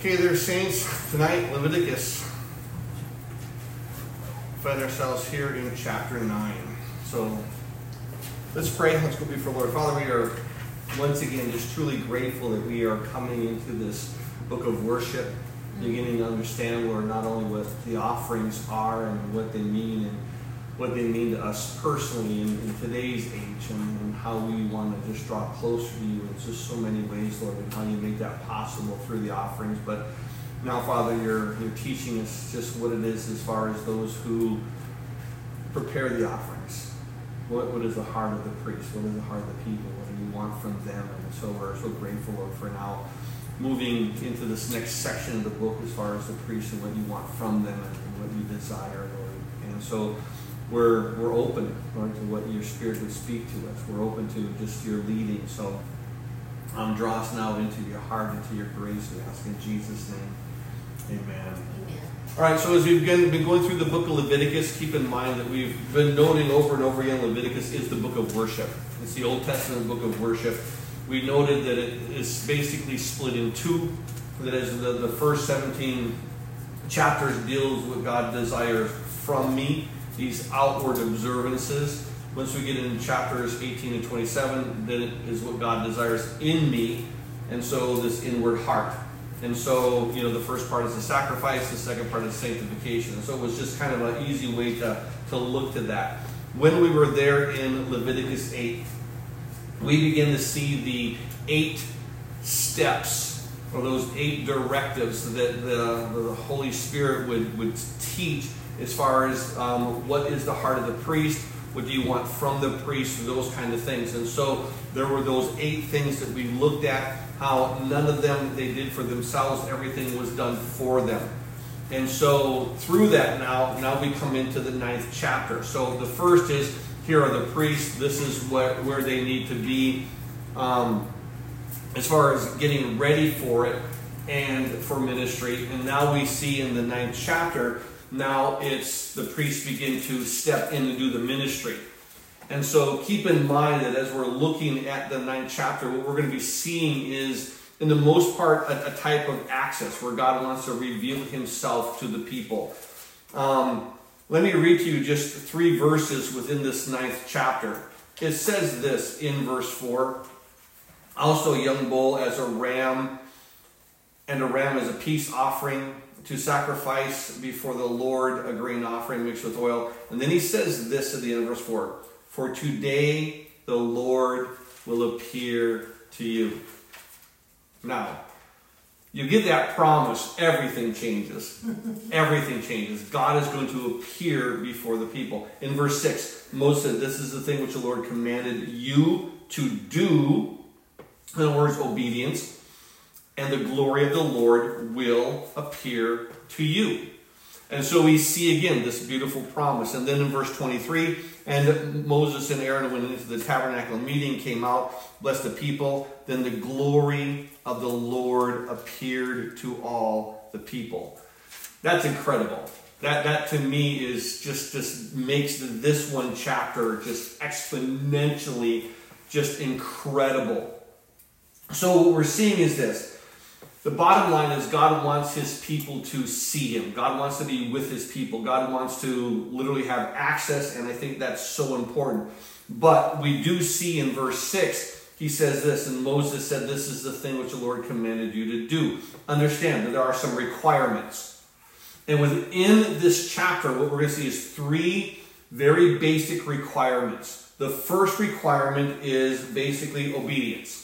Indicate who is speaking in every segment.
Speaker 1: Okay, there, saints. Tonight, Leviticus. Find ourselves here in chapter 9. So, let's pray. Let's go before Lord. Father, we are once again just truly grateful that we are coming into this book of worship, beginning to understand, Lord, not only what the offerings are and what they mean and what they mean to us personally in today's age, and how we want to just draw closer to you in just so many ways, Lord, and how you make that possible through the offerings. But now, Father, you're teaching us just what it is as far as those who prepare the offerings. What is the heart of the priest? What is the heart of the people? What do you want from them? And so we're so grateful, Lord, for now moving into this next section of the book as far as the priests and what you want from them and what you desire, Lord. And so we're open, Lord, to what your Spirit would speak to us. We're open to just your leading. So draw us now into your heart, into your grace, we ask in Jesus' name. Amen. All right, so as we've been going through the book of Leviticus, keep in mind that we've been noting over and over again Leviticus is the book of worship. It's the Old Testament book of worship. We noted that it is basically split in two. That is, the first 17 chapters deals with what God desires from me, these outward observances. Once we get into chapters 18 and 27, then it is what God desires in me, and so this inward heart. And so, the first part is the sacrifice, the second part is sanctification. And so it was just kind of an easy way to look to that. When we were there in Leviticus 8, we begin to see the 8 steps, or those 8 directives that the Holy Spirit would teach as far as what is the heart of the priest, what do you want from the priest, those kind of things. And so there were those 8 things that we looked at, how none of them they did for themselves, everything was done for them. And so through that now we come into the 9th chapter. So the first is, here are the priests, this is where they need to be as far as getting ready for it and for ministry. And now we see in the 9th chapter, now it's the priests begin to step in to do the ministry. And so keep in mind that as we're looking at the 9th chapter, what we're going to be seeing is, in the most part, a type of access where God wants to reveal himself to the people. Let me read to you just 3 verses within this 9th chapter. It says this in verse 4, also a young bull as a ram, and a ram as a peace offering, to sacrifice before the Lord a grain offering mixed with oil. And then he says this at the end of verse 4, for today the Lord will appear to you. Now, you get that promise, everything changes. Everything changes. God is going to appear before the people. In verse 6, Moses said, this is the thing which the Lord commanded you to do. In other words, obedience. And the glory of the Lord will appear to you. And so we see again this beautiful promise. And then in verse 23, and Moses and Aaron went into the tabernacle meeting, came out, blessed the people. Then the glory of the Lord appeared to all the people. That's incredible. That to me is just makes this one chapter just exponentially just incredible. So what we're seeing is this. The bottom line is God wants his people to see him. God wants to be with his people. God wants to literally have access, and I think that's so important. But we do see in verse 6, he says this, and Moses said, this is the thing which the Lord commanded you to do. Understand that there are some requirements. And within this chapter, what we're going to see is 3 very basic requirements. The first requirement is basically obedience.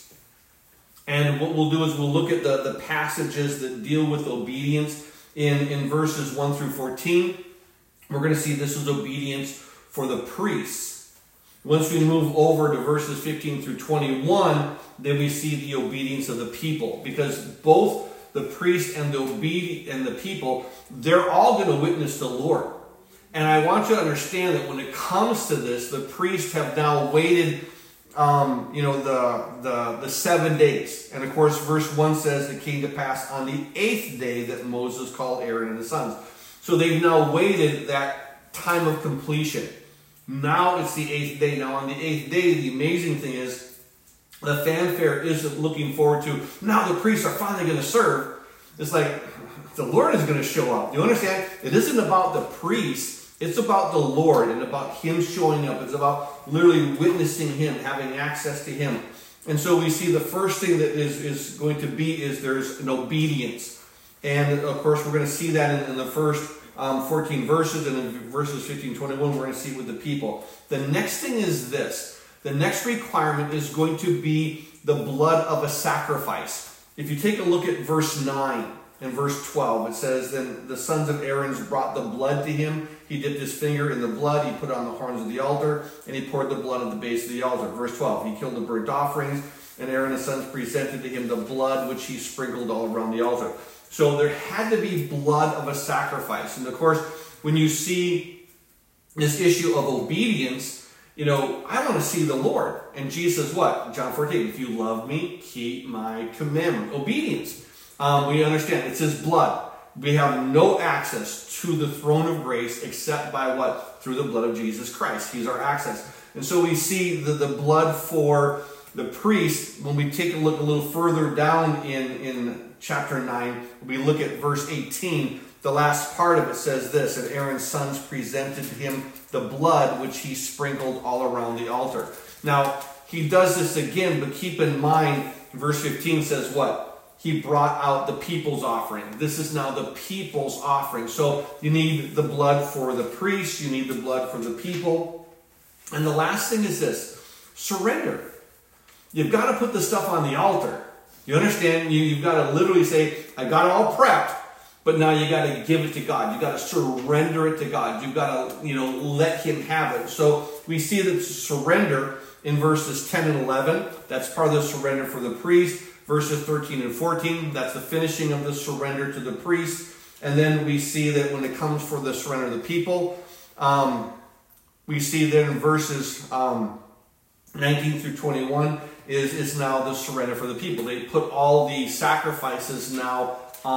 Speaker 1: And what we'll do is we'll look at the passages that deal with obedience in verses 1 through 14. We're going to see this is obedience for the priests. Once we move over to verses 15 through 21, then we see the obedience of the people. Because both the priest and the people, they're all going to witness the Lord. And I want you to understand that when it comes to this, the priests have now waited the 7 days. And of course, verse 1 says it came to pass on the 8th day that Moses called Aaron and his sons. So they've now waited that time of completion. Now it's the 8th day. Now on the 8th day, the amazing thing is the fanfare isn't looking forward to, now the priests are finally going to serve. It's like the Lord is going to show up. You understand? It isn't about the priest. It's about the Lord and about him showing up. It's about literally witnessing him, having access to him. And so we see the first thing that is going to be is there's an obedience. And of course, we're going to see that in the first 14 verses, and in verses 15 21, we're going to see it with the people. The next thing is this. The next requirement is going to be the blood of a sacrifice. If you take a look at verse 9 and verse 12, it says, then the sons of Aaron brought the blood to him. He dipped his finger in the blood. He put it on the horns of the altar, and he poured the blood at the base of the altar. Verse 12, he killed the burnt offerings, and Aaron and his sons presented to him the blood which he sprinkled all around the altar. So there had to be blood of a sacrifice. And of course, when you see this issue of obedience, I want to see the Lord. And Jesus says what? John 14, if you love me, keep my commandment. Obedience. We understand it's his blood. We have no access to the throne of grace except by what? Through the blood of Jesus Christ. He's our access. And so we see the blood for the priest. When we take a look a little further down in chapter 9, we look at verse 18. The last part of it says this, and Aaron's sons presented to him the blood which he sprinkled all around the altar. Now, he does this again, but keep in mind, verse 15 says what? He brought out the people's offering. This is now the people's offering. So you need the blood for the priest. You need the blood for the people. And the last thing is this. Surrender. You've got to put the stuff on the altar. You understand? You've got to literally say, I got it all prepped, but now you got to give it to God. You've got to surrender it to God. You've got to, let him have it. So we see that surrender in verses 10 and 11. That's part of the surrender for the priest. Verses 13 and 14, that's the finishing of the surrender to the priest. And then we see that when it comes for the surrender of the people, we see that in verses 19 through 21 is now the surrender for the people. They put all the sacrifices now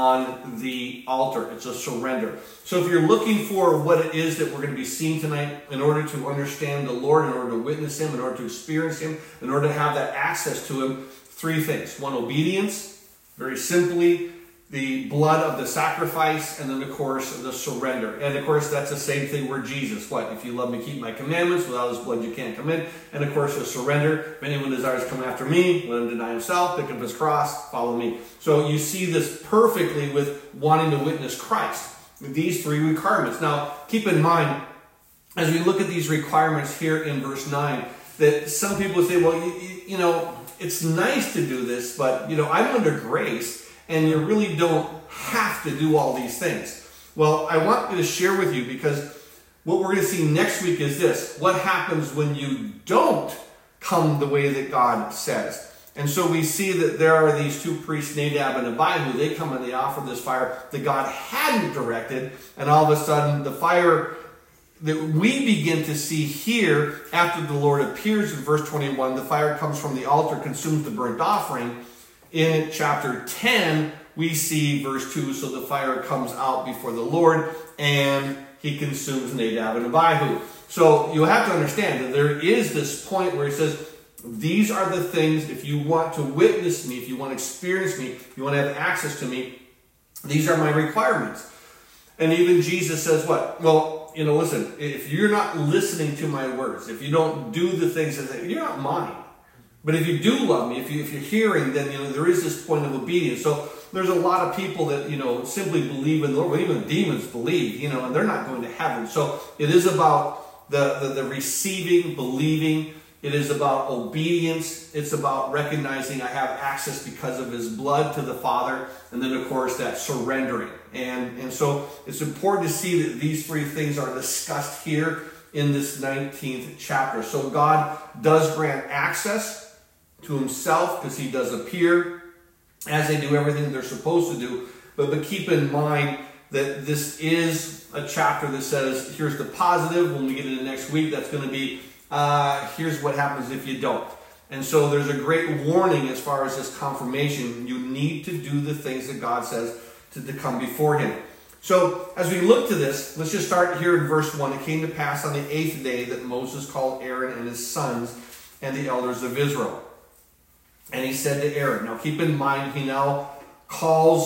Speaker 1: on the altar. It's a surrender. So if you're looking for what it is that we're going to be seeing tonight in order to understand the Lord, in order to witness him, in order to experience him, in order to have that access to him, three things. One, obedience, very simply, the blood of the sacrifice, and then, of course, the surrender. And, of course, that's the same thing where Jesus, what? If you love me, keep my commandments. Without his blood, you can't come in. And, of course, the surrender. If anyone desires to come after me, let him deny himself, pick up his cross, follow me. So you see this perfectly with wanting to witness Christ. These three requirements. Now, keep in mind, as we look at these requirements here in verse 9, that some people say, well, it's nice to do this, but, I'm under grace, and you really don't have to do all these things. Well, I want to share with you, because what we're going to see next week is this. What happens when you don't come the way that God says? And so we see that there are these two priests, Nadab and Abihu. They come and they offer this fire that God hadn't directed, and all of a sudden the fire that we begin to see here after the Lord appears in verse 21, the fire comes from the altar, consumes the burnt offering. In chapter 10, we see verse 2, so the fire comes out before the Lord, and he consumes Nadab and Abihu. So you have to understand that there is this point where he says, these are the things, if you want to witness me, if you want to experience me, if you want to have access to me, these are my requirements. And even Jesus says what? Well, listen, if you're not listening to my words, if you don't do the things that you're not mine. But if you do love me, if you're hearing, then there is this point of obedience. So there's a lot of people that simply believe in the Lord. Well, even demons believe, and they're not going to heaven. So it is about the receiving, believing. It is about obedience. It's about recognizing I have access because of his blood to the Father. And then, of course, that surrendering. And so it's important to see that these three things are discussed here in this 19th chapter. So God does grant access to himself because he does appear as they do everything they're supposed to do. But keep in mind that this is a chapter that says, here's the positive. When we get into next week, that's going to be here's what happens if you don't. And so there's a great warning as far as this confirmation. You need to do the things that God says to come before him. So as we look to this, let's just start here in verse 1. It came to pass on the 8th day that Moses called Aaron and his sons and the elders of Israel. And he said to Aaron, now keep in mind, he now calls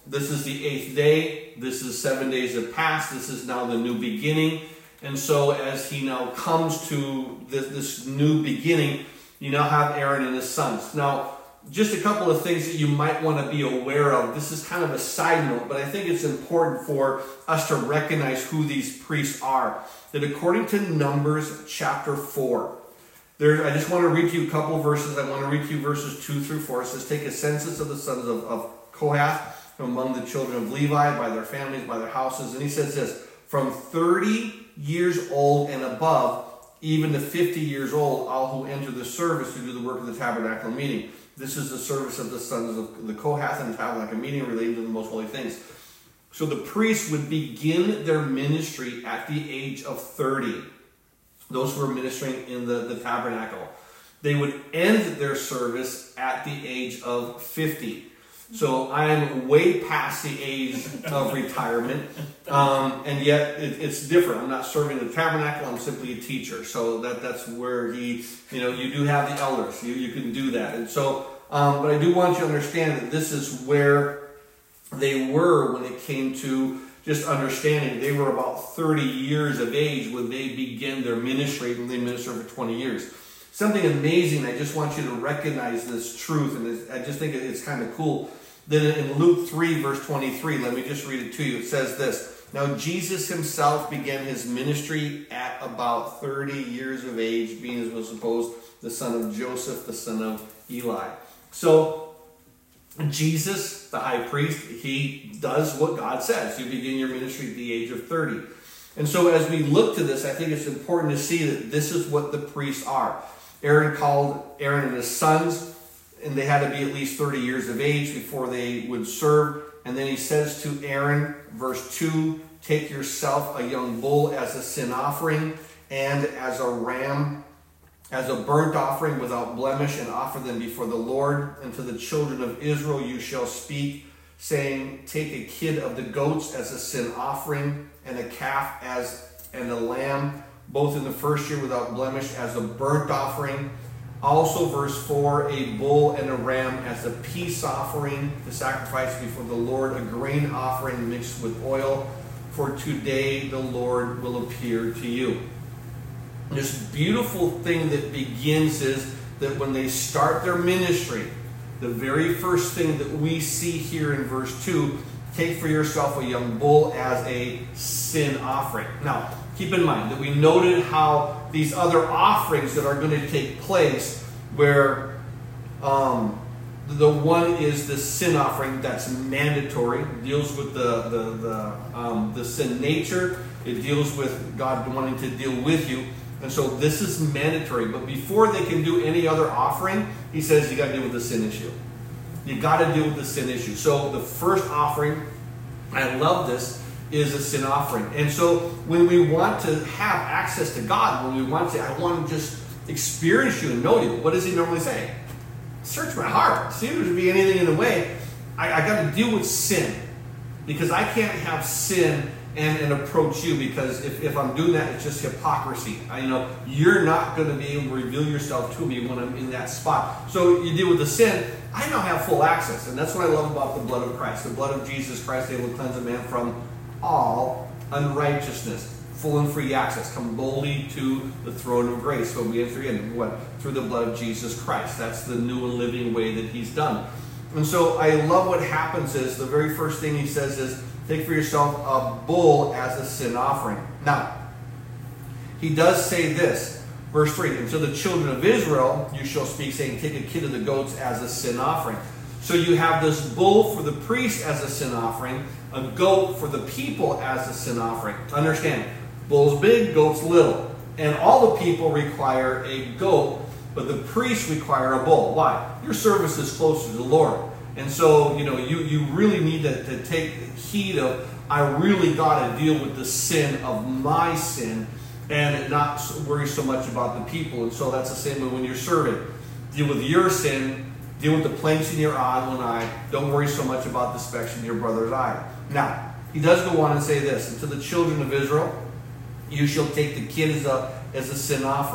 Speaker 1: this is the 8th day. This is 7 days have passed. This is now the new beginning. And so as he now comes to this new beginning, you now have Aaron and his sons. Now, just a couple of things that you might want to be aware of. This is kind of a side note, but I think it's important for us to recognize who these priests are. That according to Numbers chapter 4, I just want to read to you a couple of verses. I want to read to you verses 2 through 4. It says, take a census of the sons of Kohath from among the children of Levi, by their families, by their houses. And he says this, from 30 years old and above, even to 50 years old, all who enter the service to do the work of the tabernacle meeting. This is the service of the sons of the Kohath and the tabernacle meeting related to the most holy things. So the priests would begin their ministry at the age of 30. Those who were ministering in the tabernacle. They would end their service at the age of 50. So I am way past the age of retirement, and yet it's different. I'm not serving the tabernacle. I'm simply a teacher. So that's where you do have the elders. You can do that. And so, but I do want you to understand that this is where they were when it came to just understanding. They were about 30 years of age when they began their ministry, and they ministered for 20 years. Something amazing, I just want you to recognize this truth, and I just think it's kind of cool. Then in Luke 3, verse 23, let me just read it to you. It says this, now Jesus himself began his ministry at about 30 years of age, being, as was supposed, the son of Joseph, the son of Eli. So Jesus, the high priest, he does what God says. You begin your ministry at the age of 30. And so as we look to this, I think it's important to see that this is what the priests are. Aaron called Aaron and his sons, and they had to be at least 30 years of age before they would serve. And then he says to Aaron, verse 2, take yourself a young bull as a sin offering and as a ram, as a burnt offering without blemish, and offer them before the Lord. And to the children of Israel you shall speak, saying, take a kid of the goats as a sin offering, and a calf and a lamb, both in the first year without blemish, as a burnt offering. Also, verse 4, a bull and a ram as a peace offering to sacrifice before the Lord, a grain offering mixed with oil. For today the Lord will appear to you. This beautiful thing that begins is that when they start their ministry, the very first thing that we see here in verse 2, take for yourself a young bull as a sin offering. Now, keep in mind that we noted how these other offerings that are going to take place, where the one is the sin offering that's mandatory, it deals with the sin nature, it deals with God wanting to deal with you, and so this is mandatory. But before they can do any other offering, he says you got to deal with the sin issue. You got to deal with the sin issue. So the first offering, I love this, is a sin offering. And so when we want to have access to God, when we want to, I want to just experience you and know you, what does he normally say? Search my heart. See if there's be anything in the way. I got to deal with sin, because I can't have sin and approach you, because if I'm doing that, it's just hypocrisy. You're not going to be able to reveal yourself to me when I'm in that spot. So you deal with the sin. I now have full access, and that's what I love about the blood of Christ. The blood of Jesus Christ, able to cleanse a man from all unrighteousness. Full and free access. Come boldly to the throne of grace. So we enter in, through the blood of Jesus Christ. That's the new and living way that he's done. And so I love what happens is, the very first thing he says is, take for yourself a bull as a sin offering. Now, he does say this, verse 3, and to the children of Israel you shall speak, saying, take a kid of the goats as a sin offering. So you have this bull for the priest as a sin offering, a goat for the people as a sin offering. Understand, bull's big, goat's little. And all the people require a goat, but the priests require a bull. Why? Your service is closer to the Lord. And so, you really need to take heed of, I really got to deal with the sin of my sin and not worry so much about the people. And so that's the same way when you're serving. Deal with your sin, deal with the planks in your eye. Don't worry so much about the specks in your brother's eye. Now, he does go on and say this, and to the children of Israel, you shall take the kid as a sin offering.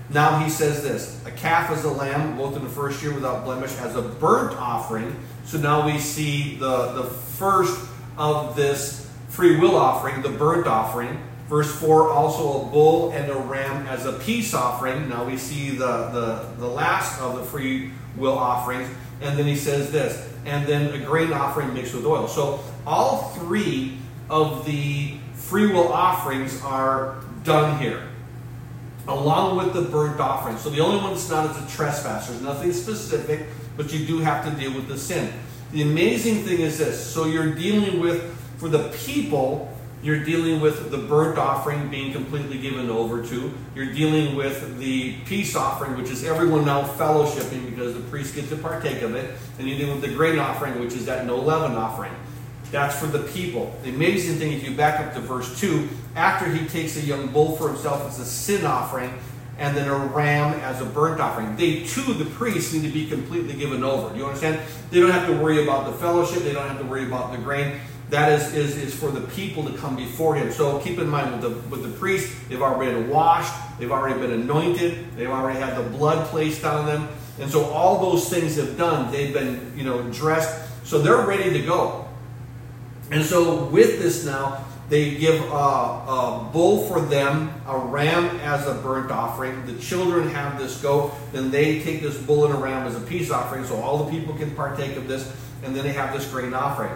Speaker 1: Now he says this, a calf as a lamb, both in the first year without blemish, as a burnt offering. So now we see the first of this free will offering, the burnt offering. Verse 4, also a bull and a ram as a peace offering. Now we see the last of the free will offerings. And then he says this, and then a grain offering mixed with oil. So all three of the free will offerings are done here, along with the burnt offering. So the only one that's not is a trespass. There's nothing specific, but you do have to deal with the sin. The amazing thing is this. So you're dealing with, for the people, you're dealing with the burnt offering being completely given over to. You're dealing with the peace offering, which is everyone now fellowshipping because the priest gets to partake of it. And you're dealing with the grain offering, which is that no leaven offering. That's for the people. The amazing thing, if you back up to verse 2, after he takes a young bull for himself as a sin offering, and then a ram as a burnt offering, they too, the priests, need to be completely given over. Do you understand? They don't have to worry about the fellowship. They don't have to worry about the grain. That is for the people to come before him. So keep in mind, with the priests, they've already been washed, they've already been anointed, they've already had the blood placed on them. And so all those things have done. They've been, dressed. So they're ready to go. And so with this now, they give a bull for them, a ram as a burnt offering. The children have this goat. Then they take this bull and a ram as a peace offering, so all the people can partake of this. And then they have this grain offering.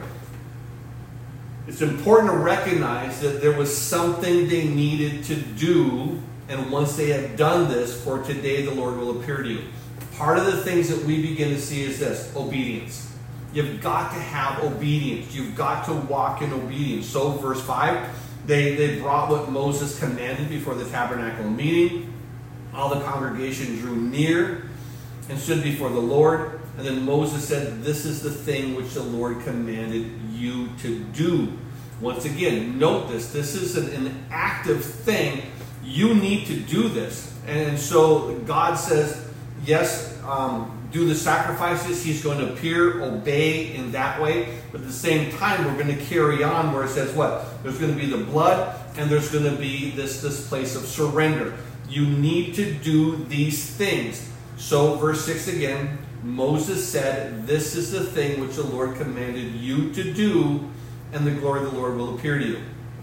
Speaker 1: It's important to recognize that there was something they needed to do, and once they have done this, for today the Lord will appear to you. Part of the things that we begin to see is this, obedience. You've got to have obedience. You've got to walk in obedience. So verse 5, they brought what Moses commanded before the tabernacle meeting. All the congregation drew near and stood before the Lord. And then Moses said, this is the thing which the Lord commanded you to do. Once again, note this. This is an active thing. You need to do this. And so God says, yes, do the sacrifices. He's going to appear, obey in that way. But at the same time, we're going to carry on where it says what? There's going to be the blood, and there's going to be this place of surrender. You need to do these things. So verse 6 again, Moses said, this is the thing which the Lord commanded you to do, and the glory of the Lord will appear to you.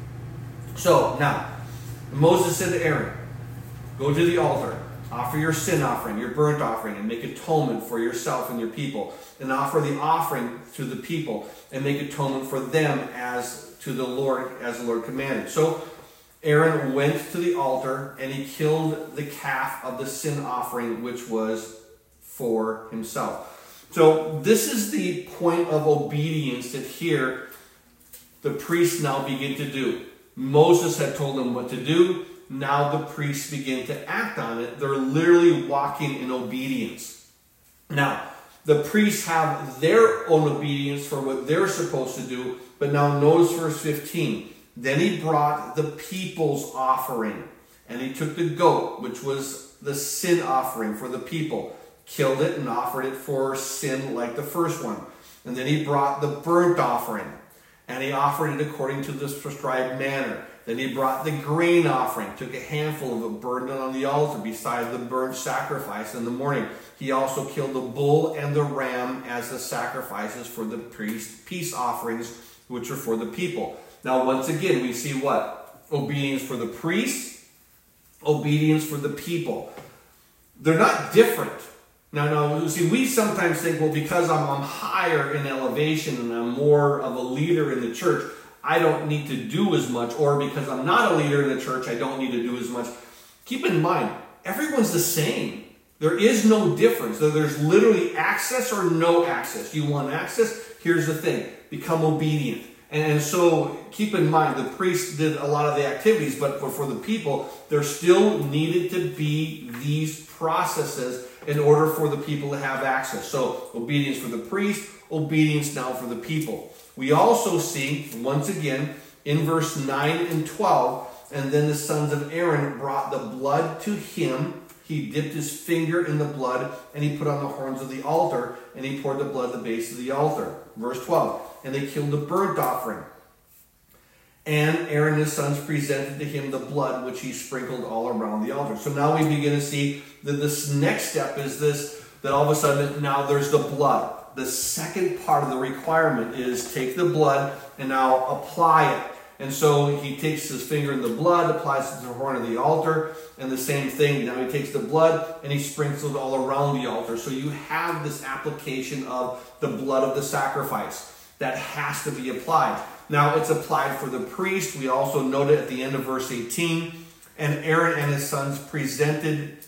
Speaker 1: So now, Moses said to Aaron, go to the altar, offer your sin offering, your burnt offering, and make atonement for yourself and your people, and offer the offering to the people, and make atonement for them as to the Lord, as the Lord commanded. So Aaron went to the altar, and he killed the calf of the sin offering, which was for himself. So this is the point of obedience that here the priests now begin to do. Moses had told them what to do. Now the priests begin to act on it. They're literally walking in obedience. Now, the priests have their own obedience for what they're supposed to do. But now notice verse 15. Then he brought the people's offering. And he took the goat, which was the sin offering for the people, killed it and offered it for sin like the first one. And then he brought the burnt offering, and he offered it according to this prescribed manner. Then he brought the grain offering, took a handful of it, burned it on the altar beside the burnt sacrifice in the morning. He also killed the bull and the ram as the sacrifices for the priest, peace offerings, which are for the people. Now, once again, we see what? Obedience for the priest, obedience for the people. They're not different. Now, see, we sometimes think, well, because I'm higher in elevation and I'm more of a leader in the church, I don't need to do as much. Or because I'm not a leader in the church, I don't need to do as much. Keep in mind, everyone's the same. There is no difference. There's literally access or no access. You want access? Here's the thing. Become obedient. And so keep in mind, the priests did a lot of the activities, but for the people, there still needed to be these processes in order for the people to have access. So obedience for the priest, obedience now for the people. We also see, once again, in verse 9 and 12, and then the sons of Aaron brought the blood to him. He dipped his finger in the blood, and he put on the horns of the altar, and he poured the blood at the base of the altar. Verse 12, and they killed the burnt offering. And Aaron and his sons presented to him the blood which he sprinkled all around the altar. So now we begin to see that this next step is this, that all of a sudden now there's the blood. The second part of the requirement is take the blood and now apply it. And so he takes his finger in the blood, applies it to the horn of the altar, and the same thing. Now he takes the blood and he sprinkles it all around the altar. So you have this application of the blood of the sacrifice that has to be applied. Now it's applied for the priest. We also note it at the end of verse 18. And Aaron and his sons presented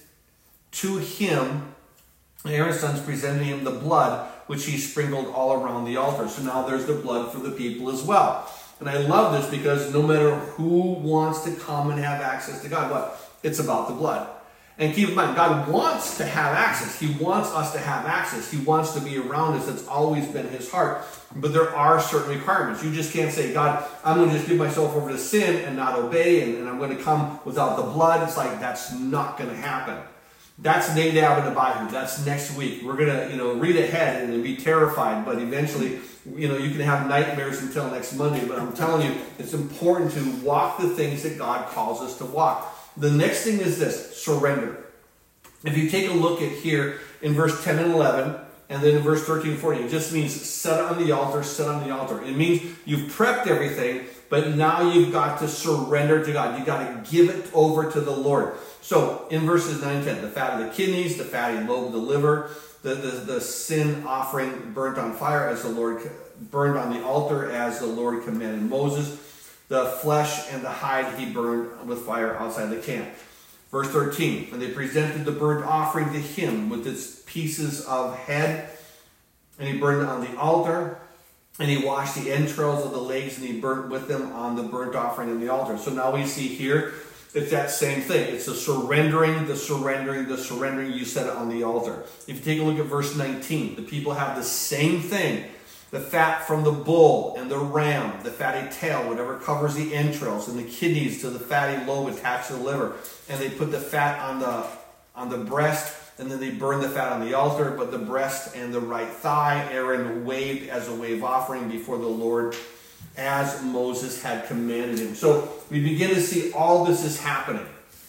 Speaker 1: to him, Aaron's sons presented him the blood which he sprinkled all around the altar. So now there's the blood for the people as well. And I love this because no matter who wants to come and have access to God, what? It's about the blood. And keep in mind, God wants to have access. He wants us to have access. He wants to be around us. That's always been his heart. But there are certain requirements. You just can't say, God, I'm going to just give myself over to sin and not obey, and I'm going to come without the blood. It's like, that's not going to happen. That's Nadab and Abihu. That's next week. We're going to, read ahead and be terrified, but eventually, you can have nightmares until next Monday. But I'm telling you, it's important to walk the things that God calls us to walk. The next thing is this, surrender. If you take a look at here in verse 10 and 11, and then in verse 13 and 14, it just means set on the altar, set on the altar. It means you've prepped everything, but now you've got to surrender to God. You've got to give it over to the Lord. So in verses 9 and 10, the fat of the kidneys, the fatty lobe of the liver, the sin offering burnt on fire as the Lord burned on the altar as the Lord commanded Moses. The flesh and the hide he burned with fire outside the camp. Verse 13, and they presented the burnt offering to him with its pieces of head, and he burned it on the altar, and he washed the entrails of the legs, and he burnt with them on the burnt offering on the altar. So now we see here, it's that same thing. It's the surrendering, the surrendering. You set it on the altar. If you take a look at verse 19, the people have the same thing. The fat from the bull and the ram, the fatty tail, whatever covers the entrails, and the kidneys to the fatty lobe attached to the liver. And they put the fat on the breast, and then they burn the fat on the altar. But the breast and the right thigh, Aaron waved as a wave offering before the Lord, as Moses had commanded him. So we begin to see all this is happening.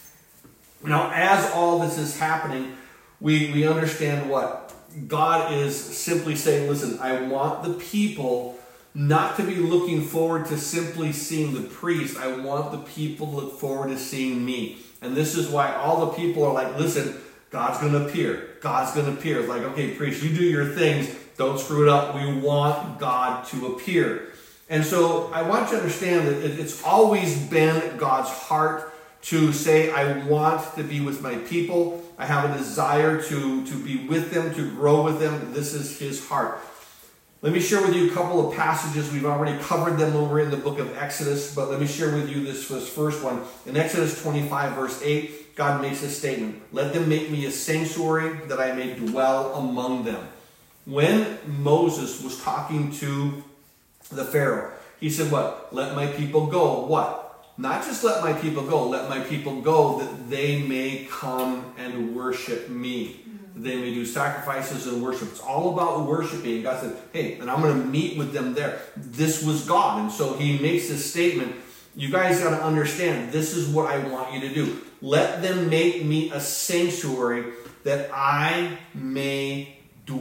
Speaker 1: Now, as all this is happening, we understand what? God is simply saying, listen, I want the people not to be looking forward to simply seeing the priest. I want the people to look forward to seeing me. And this is why all the people are like, listen, God's going to appear. God's going to appear. It's like, okay, priest, you do your things. Don't screw it up. We want God to appear. And so I want you to understand that it's always been God's heart to say, I want to be with my people. I have a desire to be with them, to grow with them. This is his heart. Let me share with you a couple of passages. We've already covered them over in the book of Exodus, but let me share with you this first one. In Exodus 25, verse 8, God makes a statement. Let them make me a sanctuary that I may dwell among them. When Moses was talking to the Pharaoh, he said what? Let my people go. What? Not just let my people go. Let my people go that they may come and worship me. That they may do sacrifices and worship. It's all about worshiping. God said, hey, and I'm going to meet with them there. This was God. And so he makes this statement. You guys got to understand, this is what I want you to do. Let them make me a sanctuary that I may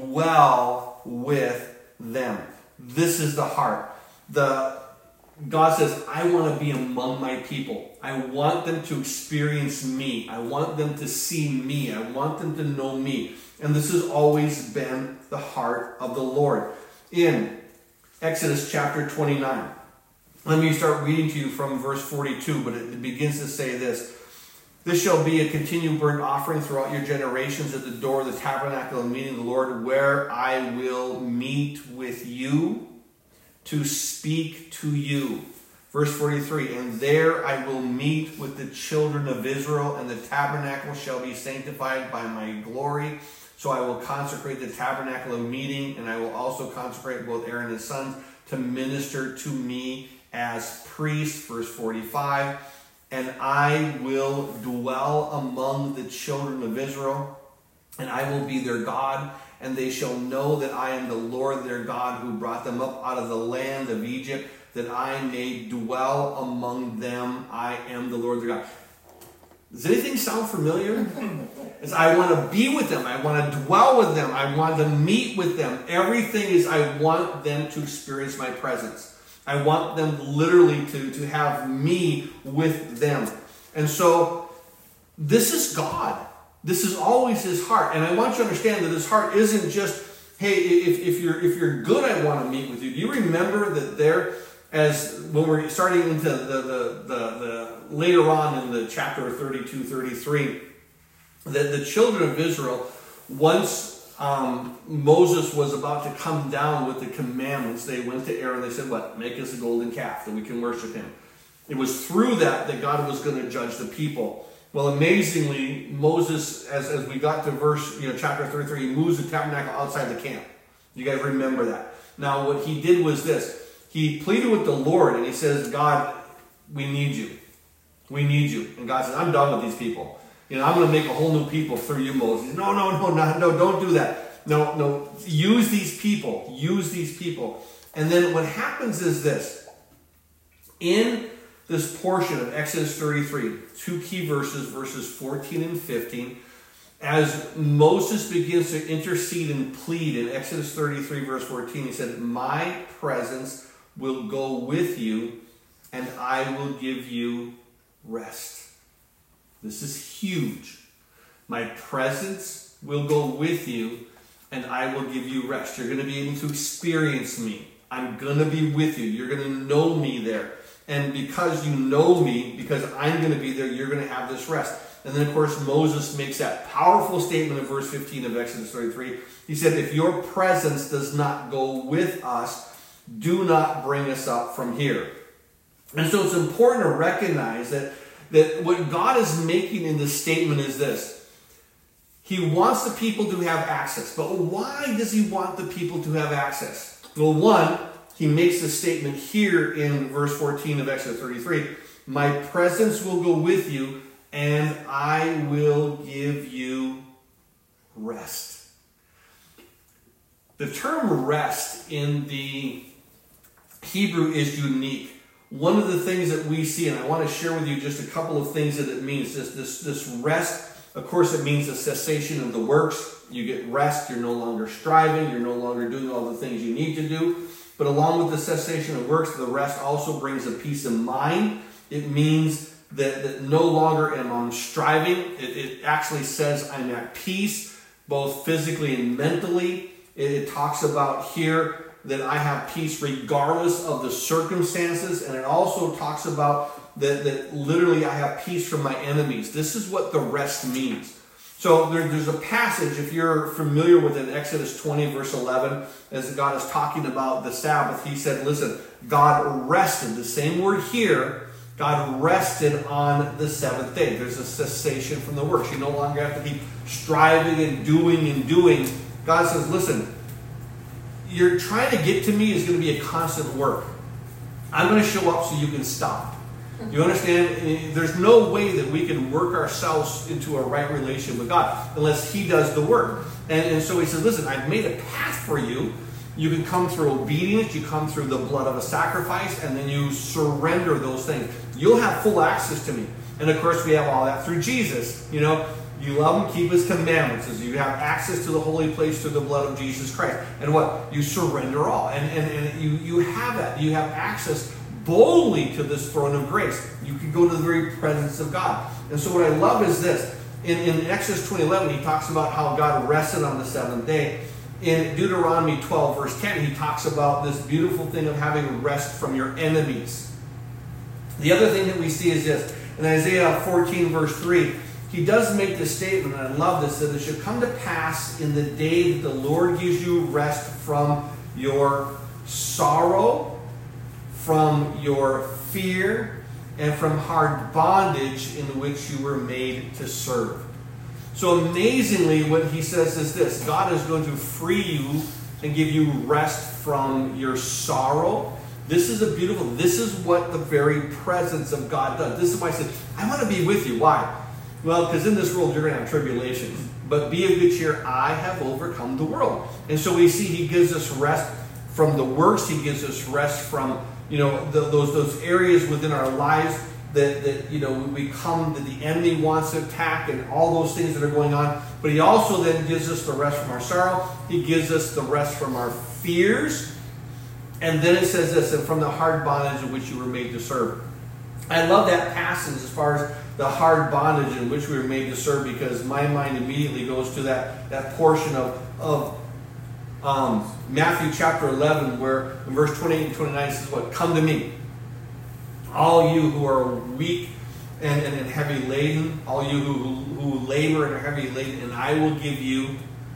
Speaker 1: dwell with them. This is the heart. God says, I want to be among my people. I want them to experience me. I want them to see me. I want them to know me. And this has always been the heart of the Lord. In Exodus chapter 29, let me start reading to you from verse 42, but it begins to say this. This shall be a continual burnt offering throughout your generations at the door of the tabernacle of meeting the Lord, where I will meet with you to speak to you. Verse 43, and there I will meet with the children of Israel, and the tabernacle shall be sanctified by my glory. So I will consecrate the tabernacle of meeting, and I will also consecrate both Aaron and his sons to minister to me as priests. Verse 45, and I will dwell among the children of Israel, and I will be their God, and they shall know that I am the Lord their God, who brought them up out of the land of Egypt, that I may dwell among them. I am the Lord their God. Does anything sound familiar? It's, I want to be with them. I want to dwell with them. I want to meet with them. Everything is I want them to experience my presence. I want them literally to have me with them. And so this is God. This is always his heart. And I want you to understand that his heart isn't just, hey, if you're good, I want to meet with you. Do you remember that there, as when we're starting into the later on in the chapter 32, 33, that the children of Israel, once Moses was about to come down with the commandments, they went to Aaron, they said, what? Make us a golden calf that we can worship him. It was through that God was going to judge the people. Well, amazingly, Moses, as we got to chapter 33, he moves the tabernacle outside the camp. You guys remember that. Now, what he did was this. He pleaded with the Lord, and he says, God, we need you. We need you. And God says, I'm done with these people. I'm going to make a whole new people through you, Moses. No, don't do that. No, use these people. Use these people. And then what happens is this. In this portion of Exodus 33, two key verses 14 and 15, as Moses begins to intercede and plead in Exodus 33, verse 14, he said, my presence will go with you, and I will give you rest. This is huge. My presence will go with you, and I will give you rest. You're going to be able to experience me. I'm going to be with you. You're going to know me there. And because you know me, because I'm going to be there, you're going to have this rest. And then, of course, Moses makes that powerful statement in verse 15 of Exodus 33. He said, if your presence does not go with us, do not bring us up from here. And so it's important to recognize that what God is making in this statement is this. He wants the people to have access. But why does he want the people to have access? Well, one, he makes a statement here in verse 14 of Exodus 33. My presence will go with you, and I will give you rest. The term rest in the Hebrew is unique. One of the things that we see, and I want to share with you just a couple of things that it means. This rest, of course, it means a cessation of the works. You get rest. You're no longer striving. You're no longer doing all the things you need to do. But along with the cessation of works, the rest also brings a peace of mind. It means that no longer am I striving. It actually says I'm at peace, both physically and mentally. It talks about here that I have peace regardless of the circumstances. And it also talks about that literally I have peace from my enemies. This is what the rest means. So there's a passage, if you're familiar with it, Exodus 20, verse 11, as God is talking about the Sabbath, he said, listen, God rested. The same word here, God rested on the seventh day. There's a cessation from the works. You no longer have to be striving and doing. God says, listen, you're trying to get to me is going to be a constant work. I'm going to show up so you can stop. You understand? There's no way that we can work ourselves into a right relation with God unless he does the work. And so he says, listen, I've made a path for you. You can come through obedience. You come through the blood of a sacrifice, and then you surrender those things. You'll have full access to me. And of course, we have all that through Jesus. You love him, keep his commandments. As you have access to the holy place through the blood of Jesus Christ. And what? You surrender all. And you have that. You have access boldly to this throne of grace. You can go to the very presence of God. And so what I love is this. In Exodus 20:11, he talks about how God rested on the seventh day. In Deuteronomy 12, verse 10, he talks about this beautiful thing of having rest from your enemies. The other thing that we see is this. In Isaiah 14, verse 3, he does make this statement, and I love this, that it should come to pass in the day that the Lord gives you rest from your sorrow, from your fear, and from hard bondage in which you were made to serve. So amazingly, what he says is this. God is going to free you and give you rest from your sorrow. This is what the very presence of God does. This is why I said, I want to be with you. Why? Well, because in this world you're going to have tribulations. But be of good cheer, I have overcome the world. And so we see he gives us rest from the works. He gives us rest from those areas within our lives that we come, that the enemy wants to attack, and all those things that are going on. But he also then gives us the rest from our sorrow. He gives us the rest from our fears. And then it says this, and from the hard bondage in which you were made to serve. I love that passage as far as the hard bondage in which we were made to serve, because my mind immediately goes to that portion of Matthew chapter 11, where in verse 28 and 29 it says, what? Come to me, all you who are weak and heavy laden, all you who labor and are heavy laden, and I will give you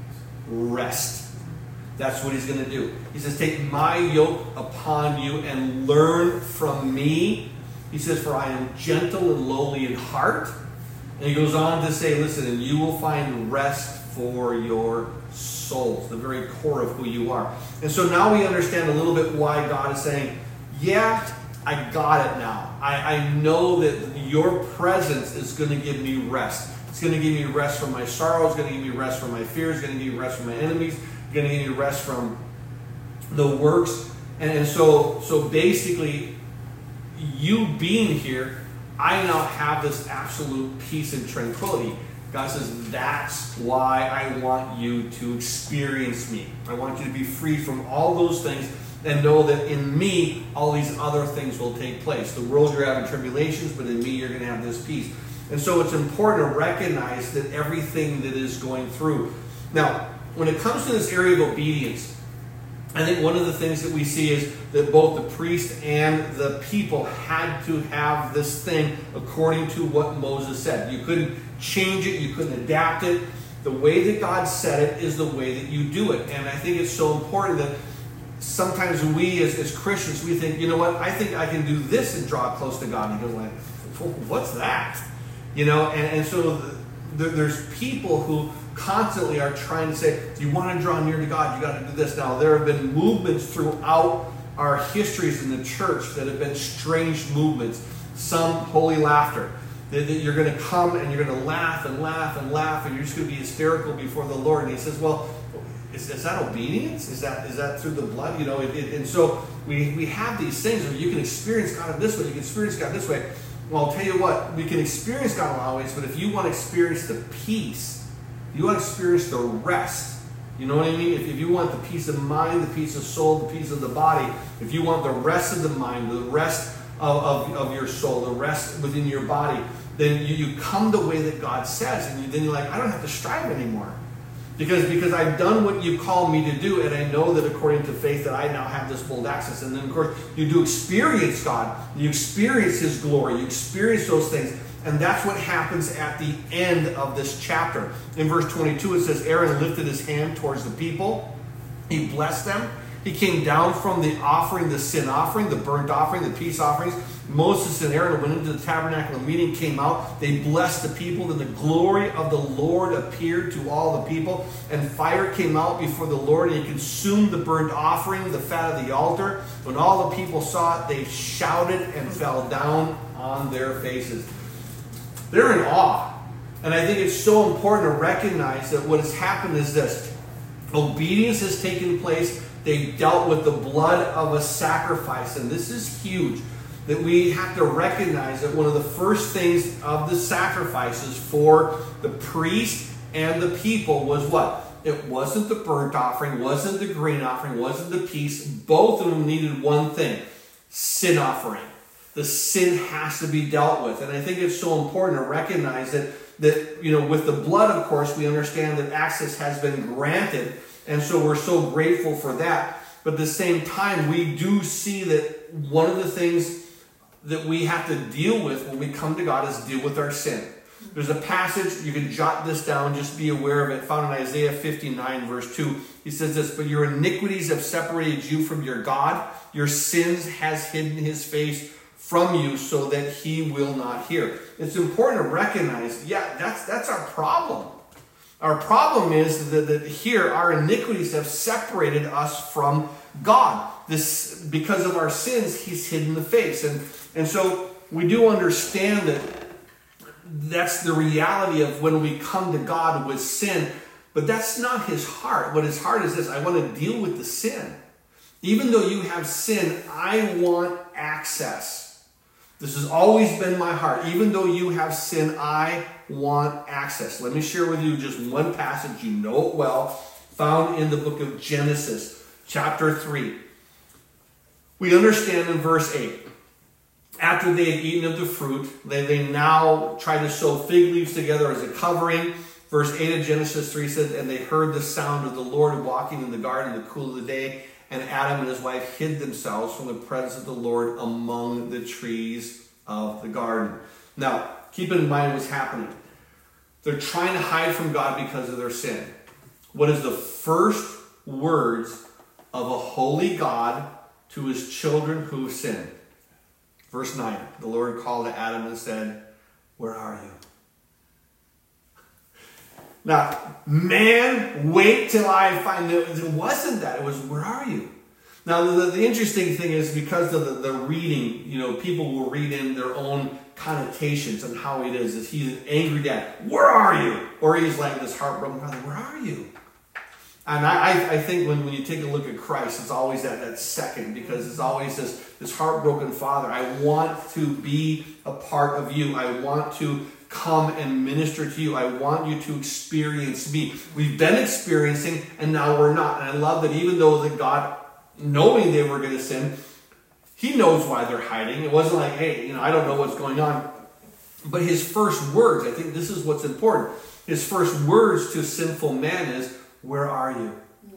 Speaker 1: rest. That's what he's going to do. He says, take my yoke upon you and learn from me. He says, for I am gentle and lowly in heart. And he goes on to say, listen, and you will find rest for your souls, the very core of who you are. And so now we understand a little bit why God is saying, yeah, I got it now. I know that your presence is going to give me rest. It's going to give me rest from my sorrow. It's going to give me rest from my fears. It's going to give me rest from my enemies. It's going to give me rest from the works. And so basically, you being here, I now have this absolute peace and tranquility. God says, that's why I want you to experience me. I want you to be free from all those things and know that in me, all these other things will take place. The world, you're having tribulations, but in me, you're going to have this peace. And so it's important to recognize that everything that is going through. Now, when it comes to this area of obedience, I think one of the things that we see is that both the priest and the people had to have this thing according to what Moses said. You couldn't change it. You couldn't adapt it. The way that God said it is the way that you do it. And I think it's so important that sometimes we as Christians, we think, you know what, I think I can do this and draw close to God. And he goes like, what's that? And so there's people who constantly are trying to say, if you want to draw near to God, you got to do this. Now, there have been movements throughout our histories in the church that have been strange movements. Some holy laughter. That you're going to come and you're going to laugh and laugh and laugh, and you're just going to be hysterical before the Lord. And he says, well, is that obedience? Is that through the blood? And so we have these things where you can experience God this way, you can experience God this way. Well, I'll tell you what, we can experience God in a lot of ways, but if you want to experience the peace, you want to experience the rest, you know what I mean? If you want the peace of mind, the peace of soul, the peace of the body, if you want the rest of the mind, the rest of your soul, the rest within your body, then you come the way that God says, and then you're like, I don't have to strive anymore. Because I've done what you call me to do, and I know that according to faith that I now have this bold access. And then, of course, you do experience God. You experience His glory. You experience those things. And that's what happens at the end of this chapter. In verse 22, it says, Aaron lifted his hand towards the people. He blessed them. He came down from the offering, the sin offering, the burnt offering, the peace offerings. Moses and Aaron went into the tabernacle of meeting, came out. They blessed the people. Then the glory of the Lord appeared to all the people. And fire came out before the Lord, and He consumed the burnt offering, the fat of the altar. When all the people saw it, they shouted and fell down on their faces. They're in awe. And I think it's so important to recognize that what has happened is this. Obedience has taken place. They dealt with the blood of a sacrifice. And this is huge. That we have to recognize that one of the first things of the sacrifices for the priest and the people was what? It wasn't the burnt offering, wasn't the grain offering, wasn't the peace. Both of them needed one thing. Sin offering. The sin has to be dealt with. And I think it's so important to recognize that with the blood, of course, we understand that access has been granted. And so we're so grateful for that. But at the same time, we do see that one of the things that we have to deal with when we come to God is deal with our sin. There's a passage, you can jot this down, just be aware of it, found in Isaiah 59, verse 2. He says this, but your iniquities have separated you from your God. Your sins has hidden His face from you so that He will not hear. It's important to recognize, that's our problem. Our problem is that here our iniquities have separated us from God. This, because of our sins, He's hidden the face. And so we do understand that that's the reality of when we come to God with sin. But that's not His heart. What His heart is this: I want to deal with the sin. Even though you have sin, I want access. This has always been my heart. Even though you have sin, I want access. Let me share with you just one passage, you know it well, found in the book of Genesis, chapter 3. We understand in verse 8, after they had eaten of the fruit, they now try to sew fig leaves together as a covering. Verse 8 of Genesis 3 says, and they heard the sound of the Lord walking in the garden in the cool of the day, and Adam and his wife hid themselves from the presence of the Lord among the trees of the garden. Now, keep in mind what's happening. They're trying to hide from God because of their sin. What is the first words of a holy God to his children who have sinned? Verse 9, the Lord called to Adam and said, where are you? Now, man, wait till I find you. It wasn't that. It was, where are you? Now, the interesting thing is because of the reading, people will read in their own connotations on how it is. Is he an angry dad? Where are you? Or he's like this heartbroken father. Where are you? And I think when you take a look at Christ, it's always that second, because it's always this heartbroken father. I want to be a part of you. I want to come and minister to you. I want you to experience me. We've been experiencing, and now we're not. And I love that even though that God, knowing they were going to sin, he knows why they're hiding. It wasn't like, hey, I don't know what's going on. But his first words, I think this is what's important. His first words to sinful man is, where are you?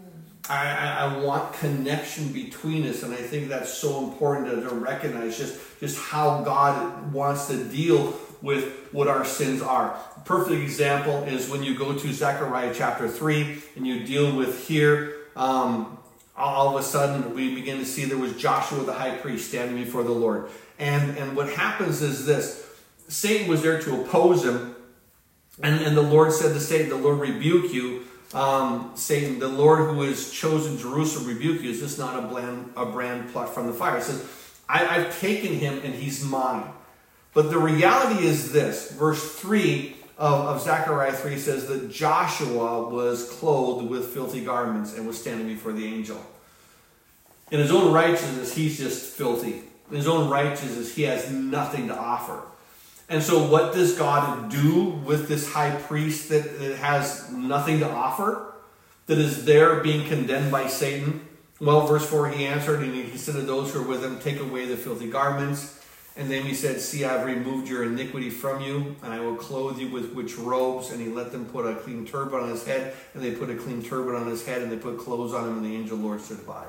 Speaker 1: I want connection between us, and I think that's so important to recognize just how God wants to deal with what our sins are. A perfect example is when you go to Zechariah chapter 3 and you deal with here, all of a sudden we begin to see there was Joshua the high priest standing before the Lord. And what happens is this: Satan was there to oppose him, and the Lord said to Satan, the Lord rebuke you. Satan, the Lord who has chosen Jerusalem rebuke you. Is this not a brand plucked from the fire? He says, I've taken him and he's mine. But the reality is this. Verse 3 of Zechariah 3 says that Joshua was clothed with filthy garments and was standing before the angel. In his own righteousness, he's just filthy. In his own righteousness, he has nothing to offer. And so what does God do with this high priest that has nothing to offer, that is there being condemned by Satan? Well, verse 4, he answered, and he said to those who were with him, take away the filthy garments. And then he said, see, I've removed your iniquity from you, and I will clothe you with which robes. And he let them put a clean turban on his head, and they put a clean turban on his head, and they put clothes on him, and the angel of the Lord stood by.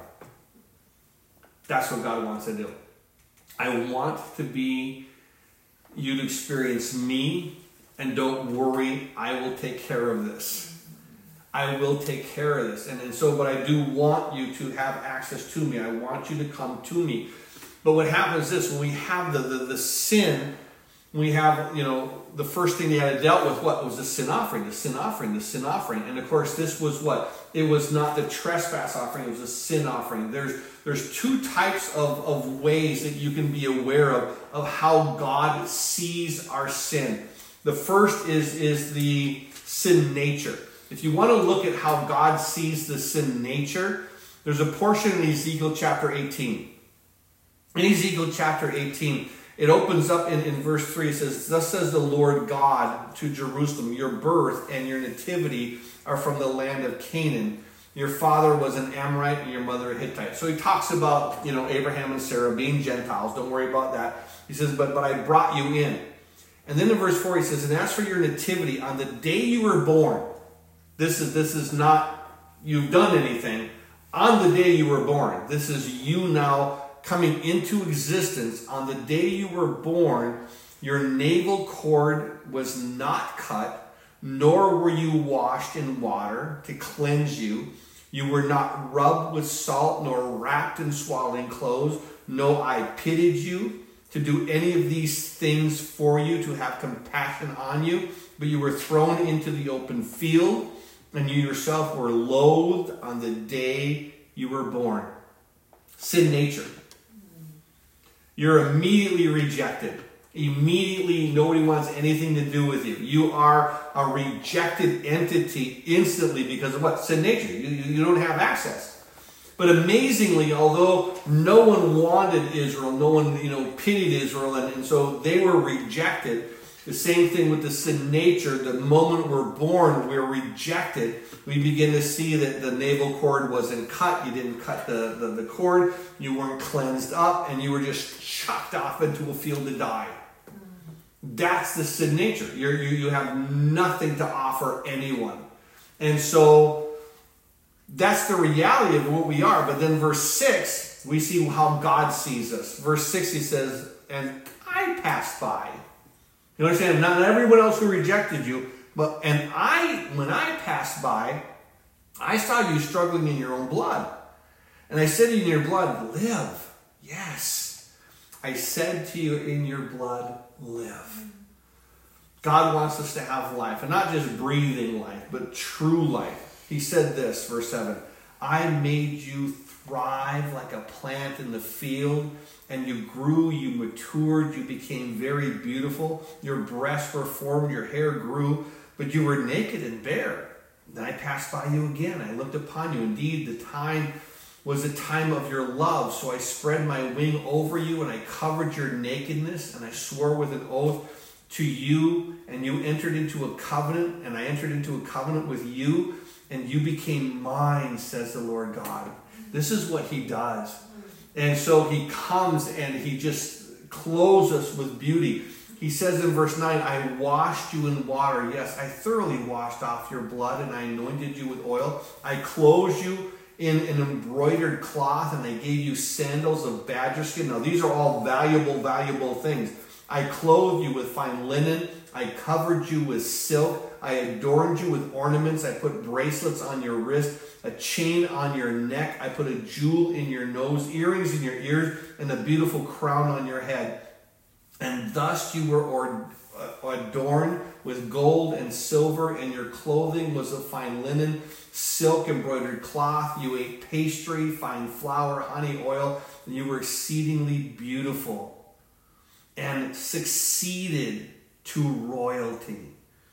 Speaker 1: That's what God wants to do. I want to be you to experience me, and don't worry, I will take care of this. I will take care of this. And so, but I do want you to have access to me. I want you to come to me. But what happens is this: when we have the sin, we have, the first thing they had dealt with, what was the sin offering? The sin offering, the sin offering. And of course, this was what? It was not the trespass offering, it was a sin offering. There's two types of ways that you can be aware of how God sees our sin. The first is the sin nature. If you want to look at how God sees the sin nature, there's a portion in Ezekiel chapter 18. In Ezekiel chapter 18, it opens up in verse 3. It says, thus says the Lord God to Jerusalem, your birth and your nativity are from the land of Canaan. Your father was an Amorite and your mother a Hittite. So he talks about, Abraham and Sarah being Gentiles. Don't worry about that. He says, but I brought you in. And then in verse 4 he says, and as for your nativity, on the day you were born, this is not you've done anything. On the day you were born, this is you now coming into existence. On the day you were born, your navel cord was not cut, nor were you washed in water to cleanse you. You were not rubbed with salt, nor wrapped in swaddling clothes. No, I pitied you to do any of these things for you, to have compassion on you. But you were thrown into the open field, and you yourself were loathed on the day you were born. Sin nature. You're immediately rejected. Immediately, nobody wants anything to do with you. You are a rejected entity instantly because of what? Sin nature. You don't have access. But amazingly, although no one wanted Israel, no one, pitied Israel, and so they were rejected. The same thing with the sin nature. The moment we're born, we're rejected. We begin to see that the navel cord wasn't cut. You didn't cut the cord. You weren't cleansed up, and you were just chucked off into a field to die. That's the sin nature. You have nothing to offer anyone. And so that's the reality of what we are. But then verse 6, we see how God sees us. Verse 6, he says, and I passed by. You understand? Not everyone else who rejected you, when I passed by, I saw you struggling in your own blood. And I said in your blood, live. Yes. I said to you in your blood, live. God wants us to have life, and not just breathing life, but true life. He said this, verse 7, I made you thrive like a plant in the field, and you grew, you matured, you became very beautiful. Your breasts were formed, your hair grew, but you were naked and bare. Then I passed by you again. I looked upon you. Indeed, the time was the time of your love. So I spread my wing over you, and I covered your nakedness, and I swore with an oath to you, and you entered into a covenant, and I entered into a covenant with you, and you became mine, says the Lord God. This is what he does. And so he comes and he just clothes us with beauty. He says in verse 9, I washed you in water. Yes, I thoroughly washed off your blood, and I anointed you with oil. I clothed you in an embroidered cloth, and I gave you sandals of badger skin. Now these are all valuable things. I clothed you with fine linen. I covered you with silk. I adorned you with ornaments. I put bracelets on your wrist, a chain on your neck. I put a jewel in your nose, earrings in your ears, and a beautiful crown on your head. And thus you were adorned with gold and silver, and your clothing was of fine linen, silk embroidered cloth. You ate pastry, fine flour, honey, oil, and you were exceedingly beautiful and succeeded to royalty.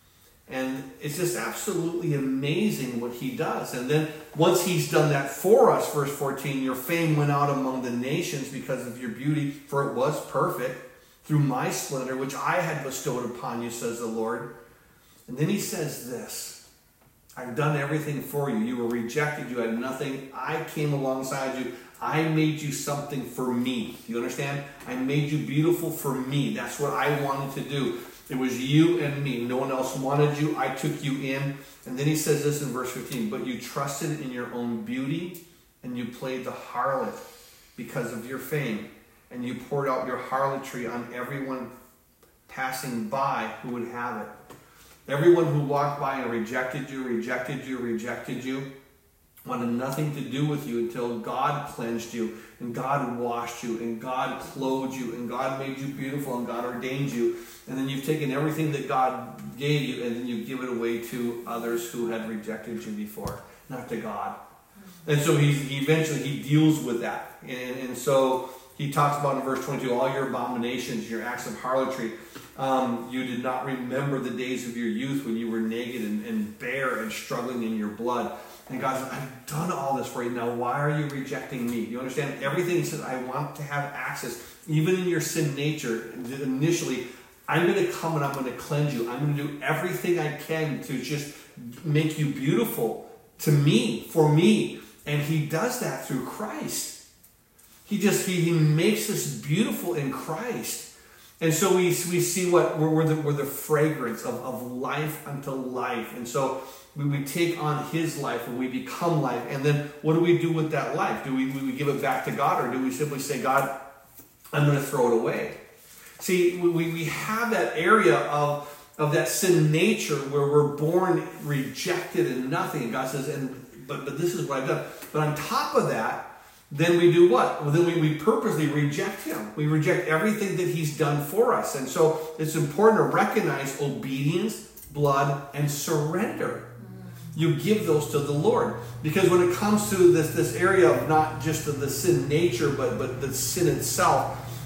Speaker 1: And it's just absolutely amazing what he does. And then once he's done that for us, verse 14, your fame went out among the nations because of your beauty, for it was perfect, through my splendor, which I had bestowed upon you, says the Lord. And then he says this, I've done everything for you. You were rejected. You had nothing. I came alongside you. I made you something for me. Do you understand? I made you beautiful for me. That's what I wanted to do. It was you and me. No one else wanted you. I took you in. And then he says this in verse 15, but you trusted in your own beauty, and you played the harlot because of your fame. And you poured out your harlotry on everyone passing by who would have it. Everyone who walked by and rejected you, wanted nothing to do with you until God cleansed you, and God washed you, and God clothed you, and God made you beautiful, and God ordained you. And then you've taken everything that God gave you, and then you give it away to others who had rejected you before, not to God. And so he eventually deals with that. And so he talks about in verse 22, all your abominations, your acts of harlotry. You did not remember the days of your youth when you were naked and bare and struggling in your blood. And God says, I've done all this for you. Now, why are you rejecting me? You understand? Everything he says, I want to have access. Even in your sin nature, initially, I'm going to come and I'm going to cleanse you. I'm going to do everything I can to just make you beautiful to me, for me. And he does that through Christ. He makes us beautiful in Christ. And so we see what we're the fragrance of life unto life. And so we take on his life and we become life. And then what do we do with that life? Do we give it back to God, or do we simply say, God, I'm going to throw it away? See, we have that area of that sin nature where we're born rejected and nothing. And God says, but this is what I've done. But on top of that, then we do what? Well, then we purposely reject him. We reject everything that he's done for us. And so it's important to recognize obedience, blood, and surrender. You give those to the Lord. Because when it comes to this area of not just the sin nature, but the sin itself,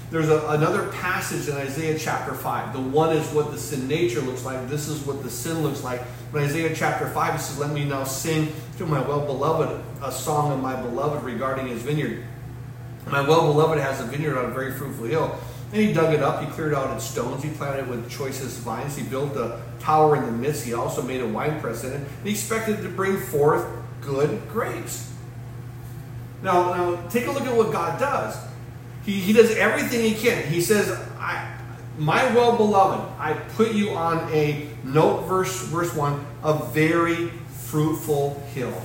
Speaker 1: There's another passage in Isaiah chapter 5. The one is what the sin nature looks like. This is what the sin looks like. In Isaiah chapter 5, it says, let me now sing to my well-beloved a song of my beloved regarding his vineyard. My well-beloved has a vineyard on a very fruitful hill. And he dug it up. He cleared out its stones. He planted it with choicest vines. He built a tower in the midst. He also made a winepress in it. And he expected to bring forth good grapes. Now take a look at what God does. He does everything he can. He says, my well-beloved, I put you on a, note verse 1, a very fruitful hill.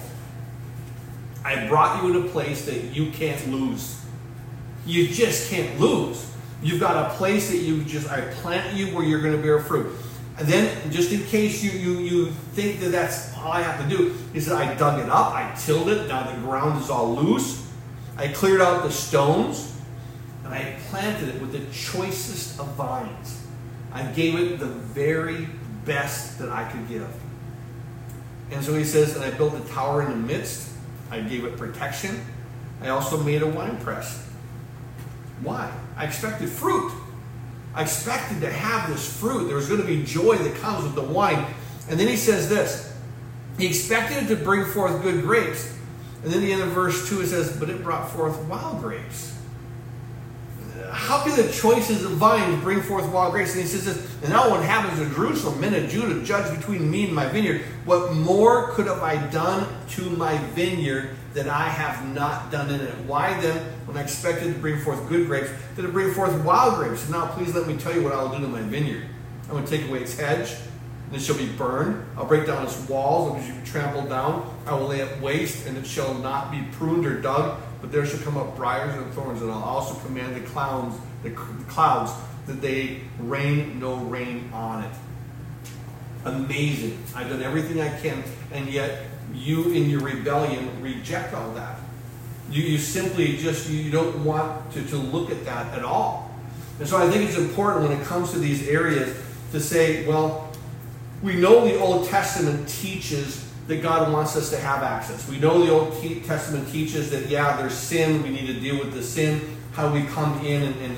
Speaker 1: I brought you in a place that you can't lose. You just can't lose. You've got a place that I plant you where you're going to bear fruit. And then, just in case you think that that's all I have to do, he said, I dug it up, I tilled it, now the ground is all loose. I cleared out the stones, and I planted it with the choicest of vines. I gave it the very best that I could give. And so he says, and I built a tower in the midst. I gave it protection. I also made a winepress. Why? I expected fruit. I expected to have this fruit. There was going to be joy that comes with the wine. And then he says this. He expected it to bring forth good grapes. And then at the end of verse 2 it says, but it brought forth wild grapes. How can the choicest of vines bring forth wild grapes? And he says this, and now what happens to Jerusalem, men of Judah, judge between me and my vineyard. What more could have I done to my vineyard that I have not done in it? Why then, when I expected to bring forth good grapes, did it bring forth wild grapes? And now please let me tell you what I will do to my vineyard. I'm going to take away its hedge, and it shall be burned. I'll break down its walls, and it shall be trampled down. I will lay it waste, and it shall not be pruned or dug. But there shall come up briars and thorns, and I'll also command the clouds that they rain no rain on it. Amazing. I've done everything I can, and yet you in your rebellion reject all that. You simply just, you don't want to look at that at all. And so I think it's important when it comes to these areas to say, well, we know the Old Testament teaches that God wants us to have access. We know the Old Testament teaches that, yeah, there's sin, we need to deal with the sin, how we come in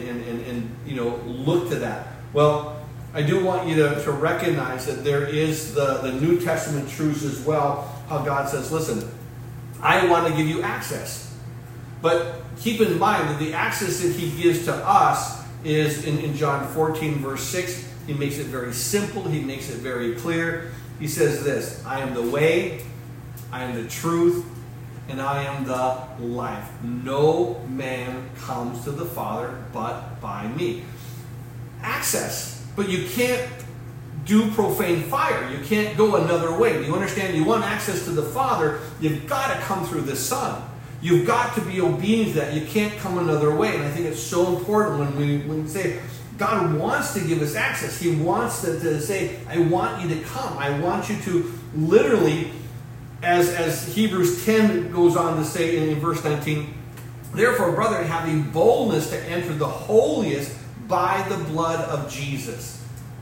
Speaker 1: and look to that. Well, I do want you to recognize that there is the New Testament truths as well, how God says, listen, I want to give you access. But keep in mind that the access that he gives to us is in John 14, verse 6. He makes it very simple. He makes it very clear. He says this, I am the way, I am the truth, and I am the life. No man comes to the Father but by me. Access. But you can't do profane fire. You can't go another way. Do you understand? You want access to the Father, you've got to come through the Son. You've got to be obedient to that. You can't come another way. And I think it's so important when we say, God wants to give us access. He wants to say, I want you to come. I want you to literally, as Hebrews 10 goes on to say in verse 19, therefore, brethren, having boldness to enter the holiest by the blood of Jesus.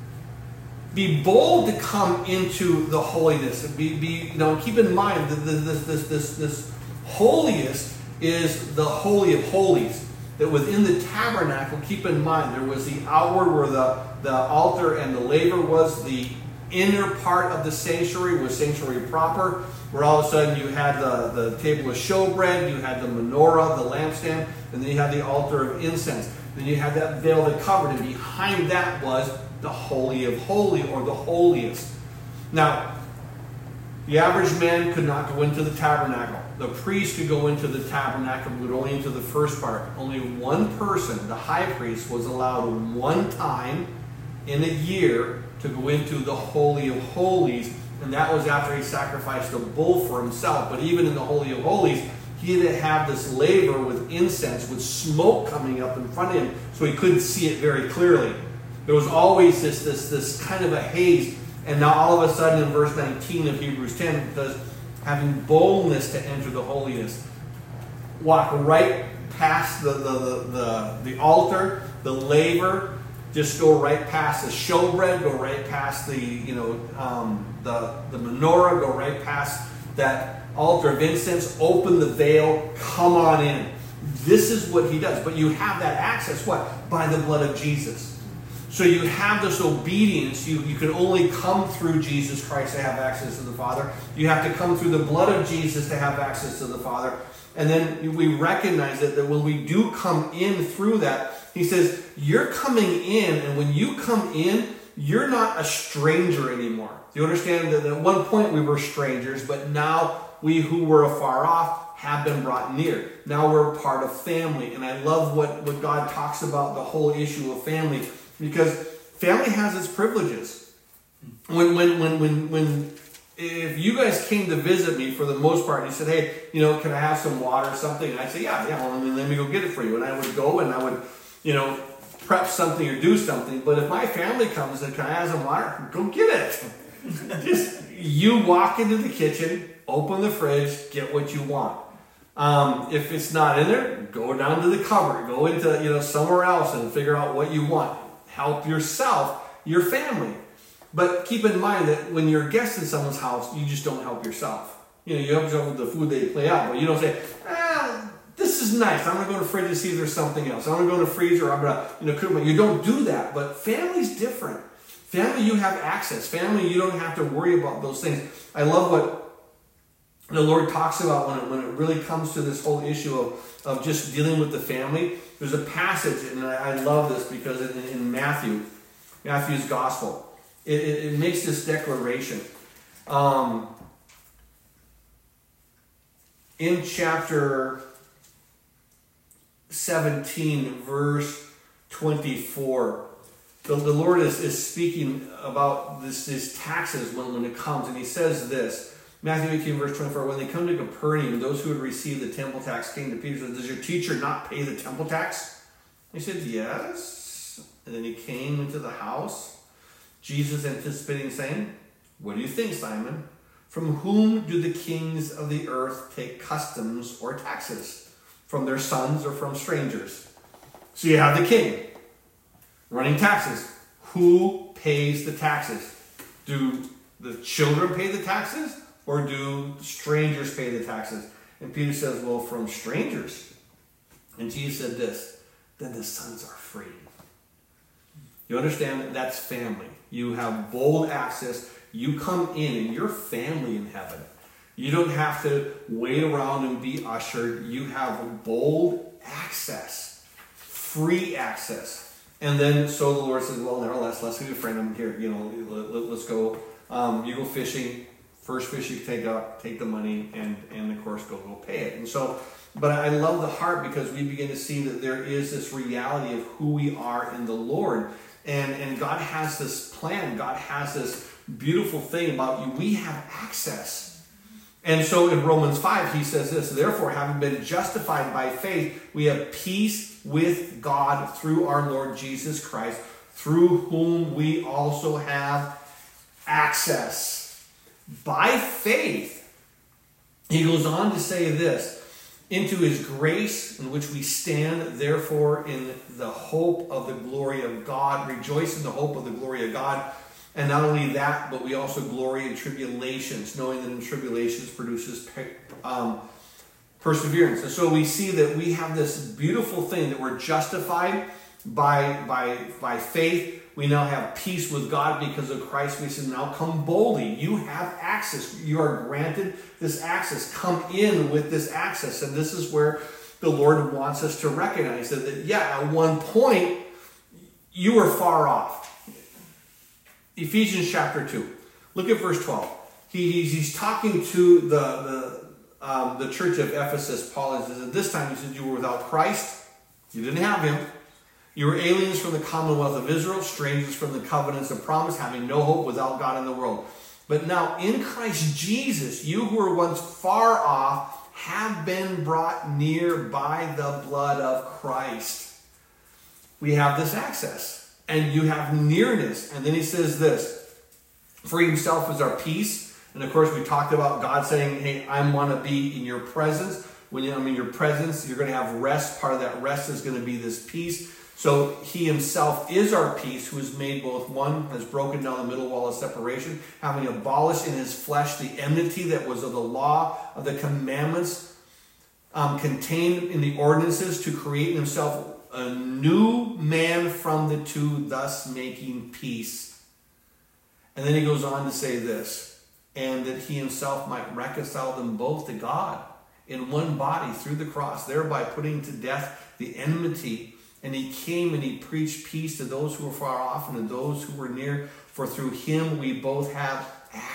Speaker 1: Be bold to come into the holiness. Keep in mind that this holiest is the Holy of Holies. That within the tabernacle, keep in mind, there was the outward where the altar and the laver was. The inner part of the sanctuary was sanctuary proper, where all of a sudden you had the table of showbread, you had the menorah, the lampstand, and then you had the altar of incense. Then you had that veil that covered, and behind that was the Holy of Holies, or the holiest. Now, the average man could not go into the tabernacle. The priest could go into the tabernacle, but only into the first part. Only one person, the high priest, was allowed one time in a year to go into the Holy of Holies, and that was after he sacrificed a bull for himself. But even in the Holy of Holies, he didn't have this laver with incense, with smoke coming up in front of him, so he couldn't see it very clearly. There was always this kind of a haze. And now all of a sudden in verse 19 of Hebrews 10, it says, having boldness to enter the holiest. Walk right past the altar, the laver, just go right past the showbread, go right past the menorah, go right past that altar of incense, open the veil, come on in. This is what he does. But you have that access, what? By the blood of Jesus. So you have this obedience. You can only come through Jesus Christ to have access to the Father. You have to come through the blood of Jesus to have access to the Father. And then we recognize that when we do come in through that, he says, you're coming in, and when you come in, you're not a stranger anymore. Do you understand that at one point we were strangers, but now we who were afar off have been brought near. Now we're part of family. And I love what God talks about, the whole issue of family, because family has its privileges. If you guys came to visit me for the most part, and you said, hey, can I have some water or something? And I'd say, yeah, well, let me go get it for you. And I would go and I would, prep something or do something. But if my family comes and can I have some water? Go get it. Just, you walk into the kitchen, open the fridge, get what you want. If it's not in there, go down to the cupboard, go into, somewhere else and figure out what you want. Help yourself, your family. But keep in mind that when you're a guest in someone's house, you just don't help yourself. You help yourself with the food they play out, but you don't say, this is nice. I'm going to go to the fridge to see if there's something else. I'm going to go to the freezer. I'm going to cook. You don't do that. But family's different. Family, you have access. Family, you don't have to worry about those things. I love what the Lord talks about when it really comes to this whole issue of just dealing with the family. There's a passage, and I love this because in Matthew's gospel, it makes this declaration. In chapter 17, verse 24, the Lord is speaking about this taxes when it comes, and he says this, Matthew 18, verse 24, when they come to Capernaum, those who had received the temple tax came to Peter and said, does your teacher not pay the temple tax? He said, yes. And then he came into the house, Jesus anticipating, saying, what do you think, Simon? From whom do the kings of the earth take customs or taxes? From their sons or from strangers? So you have the king running taxes. Who pays the taxes? Do the children pay the taxes? Or do strangers pay the taxes? And Peter says, well, from strangers. And Jesus said this, then the sons are free. You understand that that's family. You have bold access. You come in and you're family in heaven. You don't have to wait around and be ushered. You have bold access, free access. And then so the Lord says, well, nevertheless, let's be a friend. I'm here. Let's go. You go fishing. First fish you take the money, and of course go pay it. And so, but I love the heart because we begin to see that there is this reality of who we are in the Lord. And God has this plan. God has this beautiful thing about you. We have access. And so in Romans 5, he says this, therefore, having been justified by faith, we have peace with God through our Lord Jesus Christ, through whom we also have access. By faith, he goes on to say this, into his grace in which we stand, therefore, in the hope of the glory of God. Rejoice in the hope of the glory of God. And not only that, but we also glory in tribulations, knowing that in tribulations produces perseverance. And so we see that we have this beautiful thing that we're justified by faith. We now have peace with God because of Christ. We say, now come boldly. You have access. You are granted this access. Come in with this access. And this is where the Lord wants us to recognize that at one point, you were far off. Ephesians chapter 2. Look at verse 12. He's talking to the church of Ephesus. Paul says, at this time, he said, you were without Christ. You didn't have him. You were aliens from the commonwealth of Israel, strangers from the covenants of promise, having no hope without God in the world. But now in Christ Jesus, you who were once far off have been brought near by the blood of Christ. We have this access. And you have nearness. And then he says this, for himself is our peace. And of course, we talked about God saying, hey, I want to be in your presence. When I'm in your presence, you're going to have rest. Part of that rest is going to be this peace. So he himself is our peace, who has made both one, has broken down the middle wall of separation, having abolished in his flesh the enmity that was of the law, of the commandments contained in the ordinances to create in himself a new man from the two, thus making peace. And then he goes on to say this, and that he himself might reconcile them both to God in one body through the cross, thereby putting to death the enmity. And he came and he preached peace to those who were far off and to those who were near. For through him we both have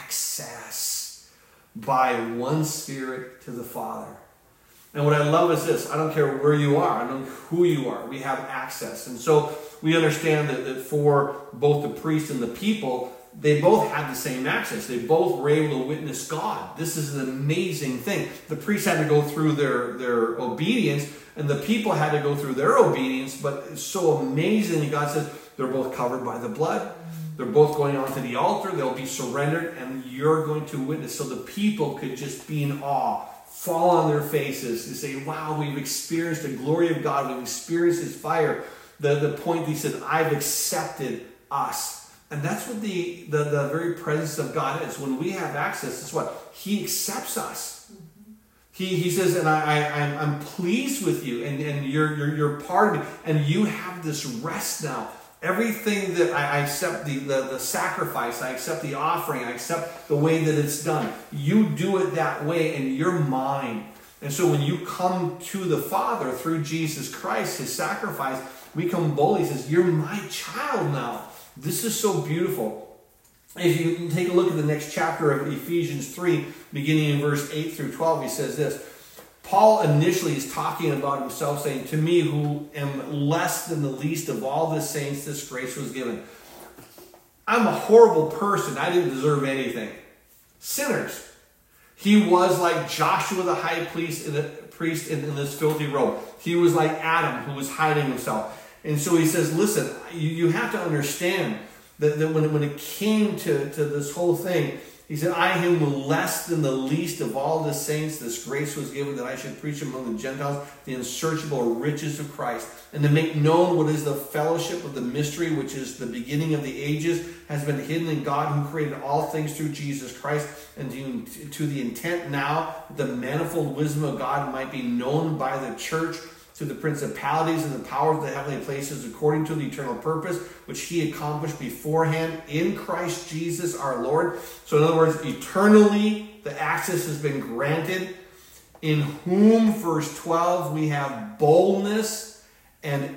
Speaker 1: access by one Spirit to the Father. And what I love is this. I don't care where you are. I don't know who you are. We have access. And so we understand that for both the priest and the people, they both had the same access. They both were able to witness God. This is an amazing thing. The priests had to go through their obedience, and the people had to go through their obedience. But it's so amazing that God says they're both covered by the blood. They're both going onto the altar. They'll be surrendered, and you're going to witness. So the people could just be in awe, fall on their faces and say, wow, we've experienced the glory of God. We've experienced his fire. The point he said, I've accepted us. And that's what the very presence of God is. When we have access, it's what? He accepts us. He says, and I'm pleased with you, and you're part of me, and you have this rest now. Everything that I accept the sacrifice, I accept the offering, I accept the way that it's done. You do it that way, and you're mine. And so when you come to the Father through Jesus Christ, his sacrifice, we come boldly. He says, you're my child now. This is so beautiful. If you take a look at the next chapter of Ephesians 3, beginning in verse 8 through 12, he says this. Paul initially is talking about himself, saying, to me who am less than the least of all the saints, this grace was given. I'm a horrible person. I didn't deserve anything. Sinners. He was like Joshua the high priest in this filthy robe. He was like Adam who was hiding himself. And so he says, listen, you have to understand that when it came to this whole thing, he said, I am less than the least of all the saints. This grace was given that I should preach among the Gentiles the unsearchable riches of Christ, and to make known what is the fellowship of the mystery, which is the beginning of the ages, has been hidden in God who created all things through Jesus Christ, and to the intent now the manifold wisdom of God might be known by the church, to the principalities and the powers of the heavenly places, according to the eternal purpose, which he accomplished beforehand in Christ Jesus our Lord. So in other words, eternally, the access has been granted, in whom, verse 12, we have boldness and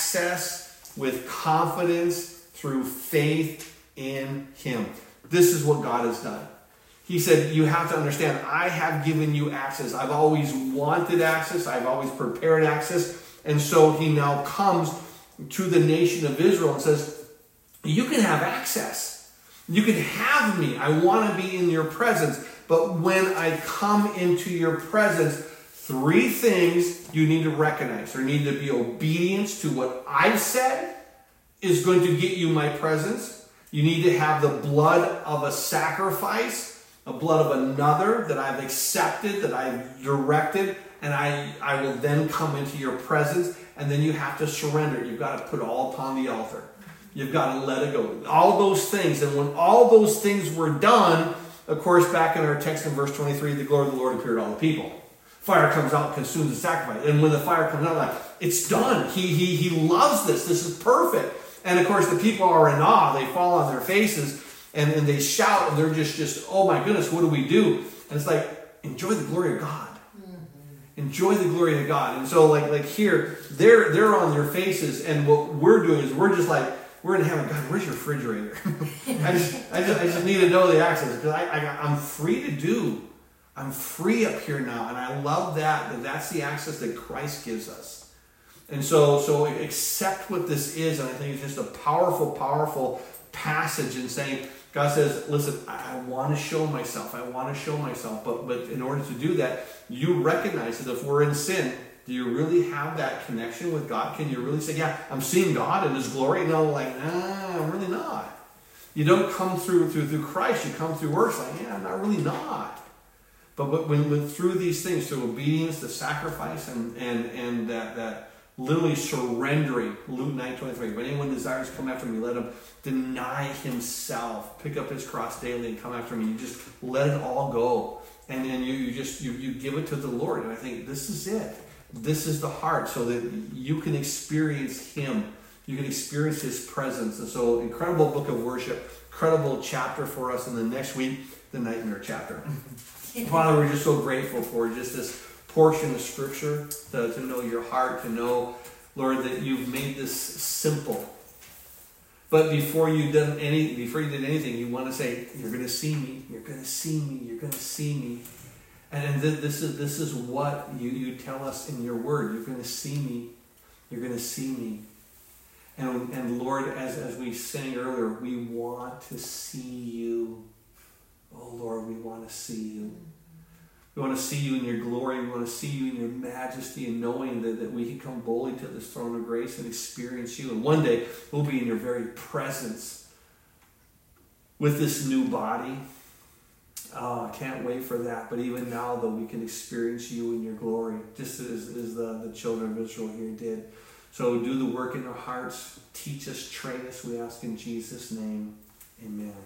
Speaker 1: access with confidence through faith in him. This is what God has done. He said, you have to understand, I have given you access. I've always wanted access. I've always prepared access. And so he now comes to the nation of Israel and says, you can have access. You can have me. I want to be in your presence. But when I come into your presence, three things you need to recognize. There need to be obedience to what I've said is going to get you my presence. You need to have the blood of a sacrifice, a blood of another that I've accepted, that I've directed, and I will then come into your presence. And then you have to surrender. You've got to put all upon the altar. You've got to let it go. All those things. And when all those things were done, of course, back in our text in verse 23, the glory of the Lord appeared to all the people. Fire comes out and consumes the sacrifice. And when the fire comes out, like, it's done. He loves this. This is perfect. And of course, the people are in awe. They fall on their faces. And they shout, and they're just, oh my goodness, what do we do? And it's like, enjoy the glory of God. Mm-hmm. Enjoy the glory of God. And so like here, they're on their faces, and what we're doing is we're just like, we're in heaven. God, where's your refrigerator? I just need to know the access, because I'm free to do. I'm free up here now, and I love that's the access that Christ gives us. And so accept what this is, and I think it's just a powerful, powerful passage in saying, God says, listen, I want to show myself. I want to show myself. But in order to do that, you recognize that if we're in sin, do you really have that connection with God? Can you really say, yeah, I'm seeing God in his glory? No, like, nah, I'm really not. You don't come through Christ. You come through works. Like, yeah, I'm not really not. But when through these things, through obedience, the sacrifice, and that literally surrendering, Luke 9:23. If anyone desires to come after me, let him deny himself, pick up his cross daily and come after me. You just let it all go. And then you give it to the Lord. And I think this is it. This is the heart, so that you can experience Him. You can experience His presence. And so, incredible book of worship, incredible chapter for us. And then next week, the nightmare chapter. Father, we're just so grateful for just this portion of Scripture, to know your heart, to know, Lord, that you've made this simple. But before you did anything, you want to say, you're going to see me, you're going to see me, you're going to see me. And this is what you tell us in your word. You're going to see me, you're going to see me. And Lord, as we sang earlier, we want to see you. Oh Lord, we want to see you. We want to see you in your glory. We want to see you in your majesty, and knowing that we can come boldly to this throne of grace and experience you. And one day, we'll be in your very presence with this new body. Oh, I can't wait for that. But even now, though, we can experience you in your glory, just as the children of Israel here did. So do the work in our hearts. Teach us, train us, we ask in Jesus' name. Amen.